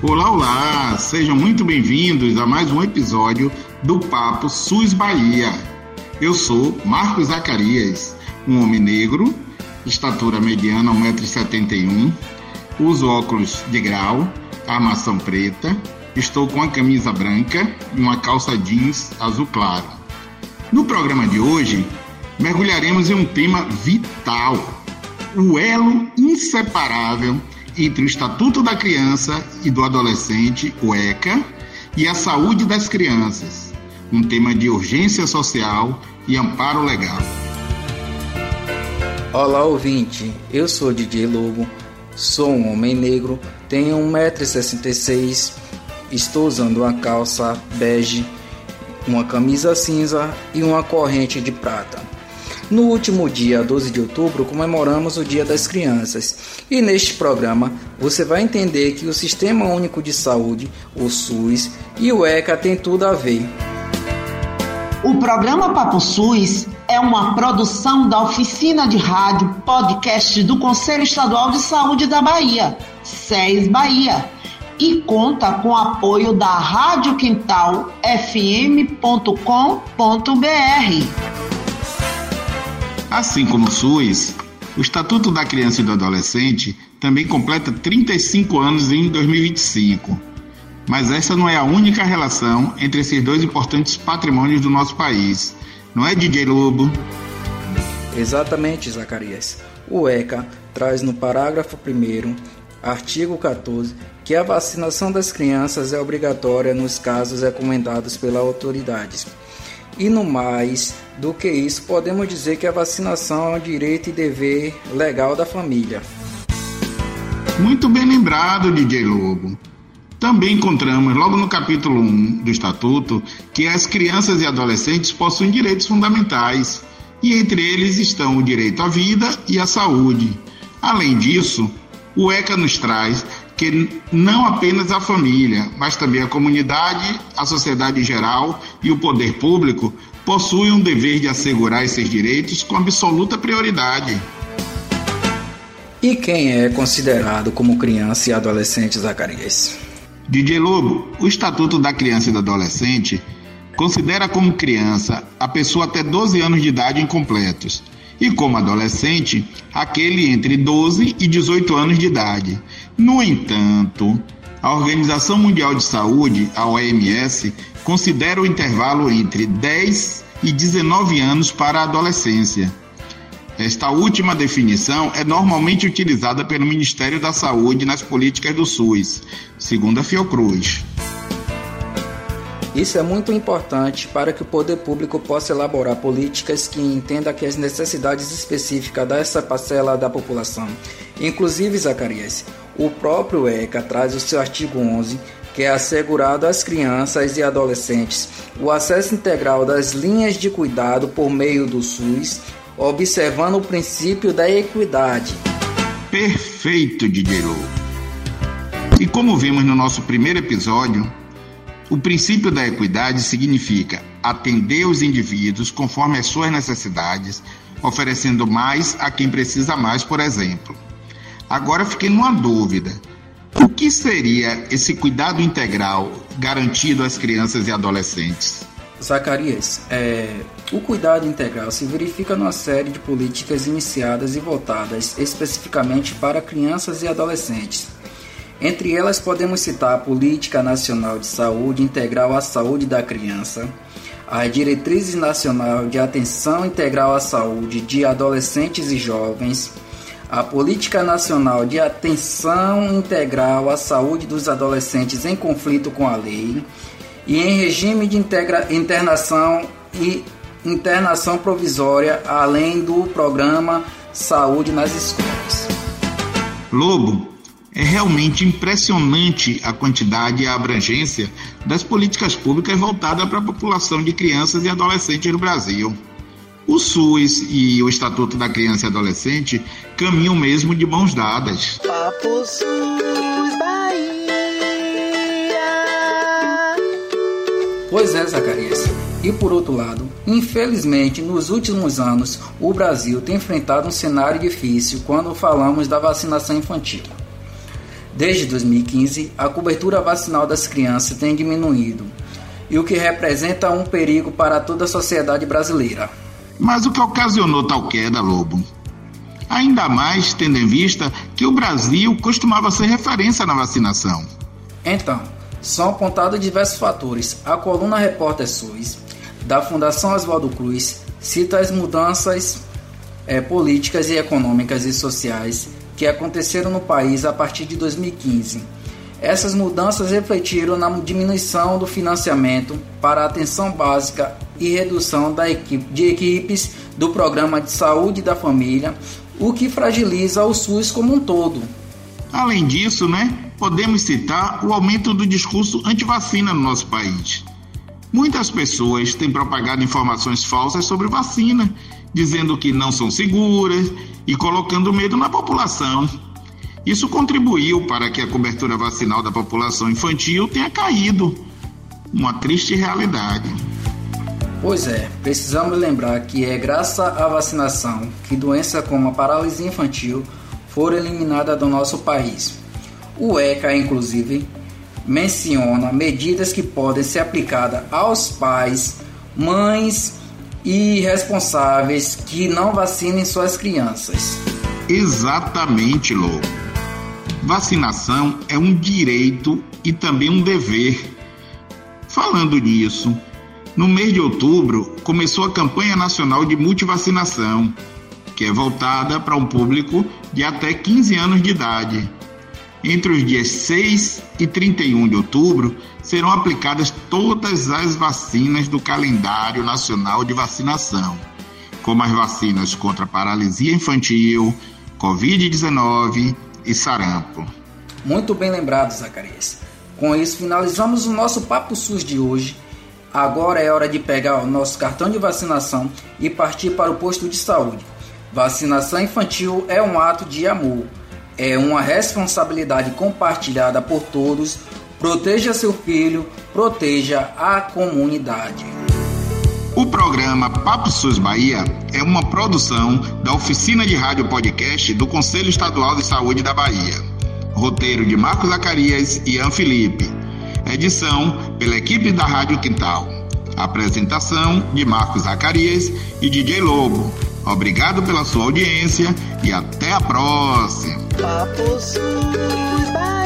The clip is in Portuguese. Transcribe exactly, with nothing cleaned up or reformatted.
Olá, olá! Sejam muito bem-vindos a mais um episódio do Papo SUS Bahia. Eu sou Marcos Zacarias, um homem negro, estatura mediana um metro e setenta e um, uso óculos de grau, armação preta, estou com a camisa branca e uma calça jeans azul claro. No programa de hoje, mergulharemos em um tema vital, o elo inseparável entre o Estatuto da Criança e do Adolescente, o ECA, e a saúde das crianças, um tema de urgência social e amparo legal. Olá, ouvinte, eu sou D J Lobo, sou um homem negro, tenho um metro e sessenta e seis, estou usando uma calça bege, uma camisa cinza e uma corrente de prata. No último dia doze de outubro, comemoramos o Dia das Crianças e neste programa você vai entender que o Sistema Único de Saúde, o SUS, e o ECA têm tudo a ver. O programa Papo SUS é uma produção da Oficina de Rádio Podcast do Conselho Estadual de Saúde da Bahia, S E S Bahia, e conta com o apoio da Rádio Quintal F M ponto com ponto b r. Assim como o SUS, o Estatuto da Criança e do Adolescente também completa trinta e cinco anos em dois mil e vinte e cinco. Mas essa não é a única relação entre esses dois importantes patrimônios do nosso país. Não é, D J Lobo? Exatamente, Zacarias. O ECA traz no parágrafo primeiro, artigo quatorze, que a vacinação das crianças é obrigatória nos casos recomendados pelas autoridades. E no mais do que isso, podemos dizer que a vacinação é um direito e dever legal da família. Muito bem lembrado, D J Lobo. Também encontramos logo no capítulo um do Estatuto que as crianças e adolescentes possuem direitos fundamentais, e entre eles estão o direito à vida e à saúde. Além disso, o ECA nos traz que não apenas a família, mas também a comunidade, a sociedade em geral e o poder público possuem um dever de assegurar esses direitos com absoluta prioridade. E quem é considerado como criança e adolescente, Zacarias? D J Lobo, o Estatuto da Criança e do Adolescente considera como criança a pessoa até doze anos de idade incompletos e como adolescente aquele entre doze e dezoito anos de idade. No entanto, a Organização Mundial de Saúde, a O M S, considera o intervalo entre dez e dezenove anos para a adolescência. Esta última definição é normalmente utilizada pelo Ministério da Saúde nas políticas do SUS, segundo a Fiocruz. Isso é muito importante para que o poder público possa elaborar políticas que entendam que as necessidades específicas dessa parcela da população. Inclusive, Zacarias, o próprio ECA traz o seu artigo onze, que é assegurado às crianças e adolescentes o acesso integral das linhas de cuidado por meio do SUS, observando o princípio da equidade. Perfeito, D J Lobo. E como vimos no nosso primeiro episódio, o princípio da equidade significa atender os indivíduos conforme as suas necessidades, oferecendo mais a quem precisa mais, por exemplo. Agora fiquei numa dúvida. O que seria esse cuidado integral garantido às crianças e adolescentes? Zacarias, é, o cuidado integral se verifica numa série de políticas iniciadas e voltadas especificamente para crianças e adolescentes. Entre elas podemos citar a Política Nacional de Saúde Integral à Saúde da Criança, a Diretrizes Nacional de Atenção Integral à Saúde de Adolescentes e Jovens, a Política Nacional de Atenção Integral à Saúde dos Adolescentes em conflito com a lei e em regime de integra- internação e internação provisória, além do Programa Saúde nas Escolas. Lobo, é realmente impressionante a quantidade e a abrangência das políticas públicas voltadas para a população de crianças e adolescentes no Brasil. O SUS e o Estatuto da Criança e Adolescente caminham mesmo de mãos dadas. Papo SUS Bahia. Pois é, Zacarias. E por outro lado, infelizmente, nos últimos anos, o Brasil tem enfrentado um cenário difícil quando falamos da vacinação infantil. Desde dois mil e quinze, a cobertura vacinal das crianças tem diminuído, e o que representa um perigo para toda a sociedade brasileira. Mas o que ocasionou tal queda, Lobo? Ainda mais tendo em vista que o Brasil costumava ser referência na vacinação. Então, são apontados diversos fatores. A coluna Repórter SUS, da Fundação Oswaldo Cruz, cita as mudanças é, políticas e econômicas e sociais que aconteceram no país a partir de dois mil e quinze. Essas mudanças refletiram na diminuição do financiamento para a atenção básica e redução da equipe, de equipes do Programa de Saúde da Família, o que fragiliza o SUS como um todo. Além disso, né, podemos citar o aumento do discurso anti-vacina no nosso país. Muitas pessoas têm propagado informações falsas sobre vacina, dizendo que não são seguras e colocando medo na população. Isso contribuiu para que a cobertura vacinal da população infantil tenha caído. Uma triste realidade. Pois é, precisamos lembrar que é graças à vacinação que doenças como a paralisia infantil foram eliminadas do nosso país. O ECA, inclusive, menciona medidas que podem ser aplicadas aos pais, mães e responsáveis que não vacinem suas crianças. Exatamente, Lô. Vacinação é um direito e também um dever. Falando nisso, no mês de outubro começou a campanha nacional de multivacinação, que é voltada para um público de até quinze anos de idade. Entre os dias seis e trinta e um de outubro serão aplicadas todas as vacinas do calendário nacional de vacinação, como as vacinas contra paralisia infantil, covid dezenove e sarampo. Muito bem lembrado, Zacarias. Com isso, finalizamos o nosso Papo SUS de hoje. Agora é hora de pegar o nosso cartão de vacinação e partir para o posto de saúde. Vacinação infantil é um ato de amor. É uma responsabilidade compartilhada por todos. Proteja seu filho, proteja a comunidade. O programa Papo SUS Bahia é uma produção da Oficina de Rádio Podcast do Conselho Estadual de Saúde da Bahia. Roteiro de Marcos Zacarias e Ian Felipe. Edição pela equipe da Rádio Quintal. Apresentação de Marcos Zacarias e D J Lobo. Obrigado pela sua audiência e até a próxima. Papo SUS Bahia.